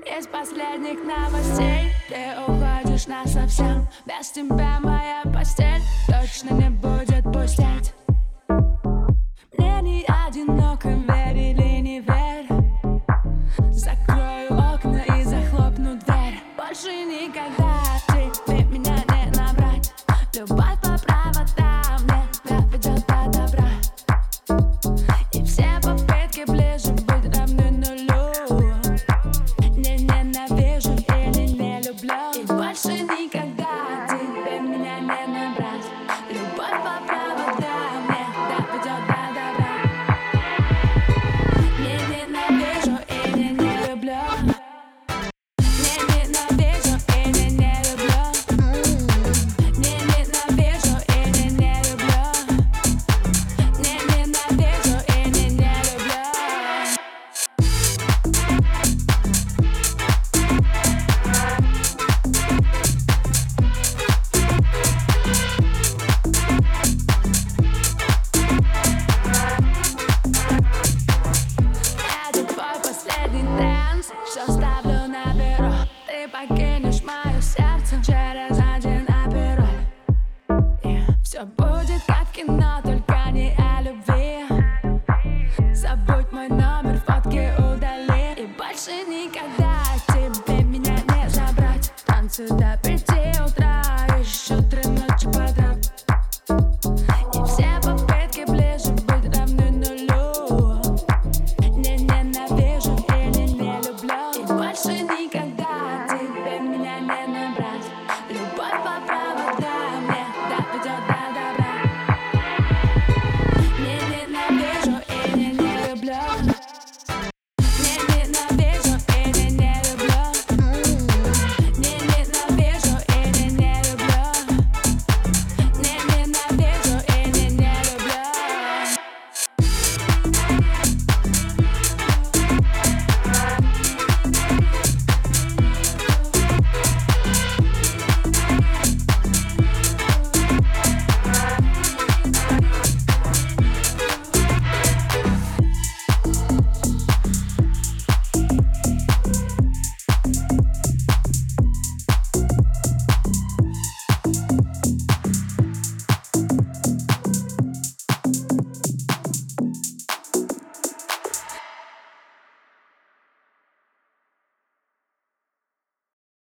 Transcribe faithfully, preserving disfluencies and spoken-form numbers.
Из последних новостей ты уходишь насовсем. Без тебя моя постель точно не будет пустеть. Мне не одиноко, верь или не верь. Закрою окна и захлопну дверь. Больше никогда тебе меня не набрать. Любовь по проводам не доведет до добра. И все попытки ближе быть равны нулю. Не ненавижу или не люблю. И больше никогда тебе меня не набрать. Любовь по проводам не доведет до добра. Не ненавижу или не люблю. Не ненавижу или не люблю. Не ненавижу или не люблю. Не ненавижу или не люблю. Это твой последний танец, все ставлю на бюро. Ты покинешь мое сердце через один опероль. Все будет как в кино, только не о любви. Забудь мой номер, фотки удали. И больше никогда